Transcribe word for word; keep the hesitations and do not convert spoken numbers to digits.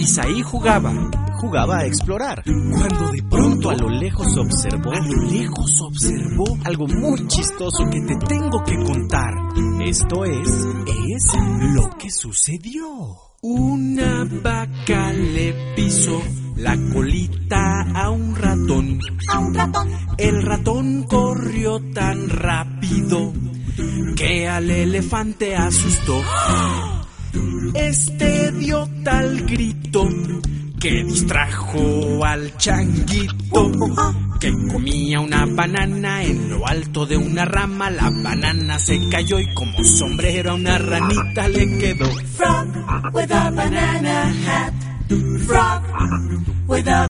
Isaí jugaba, jugaba a explorar, cuando de pronto a lo lejos observó, a lo lejos observó algo muy chistoso que te tengo que contar. Esto es, es lo que sucedió. Una vaca le pisó la colita a un ratón. A un ratón. El ratón corrió tan rápido que al elefante asustó. Este dio tal grito que distrajo al changuito, que comía una banana en lo alto de una rama. La banana se cayó y como sombrero a una ranita le quedó. Frog with a banana hat. Frog with a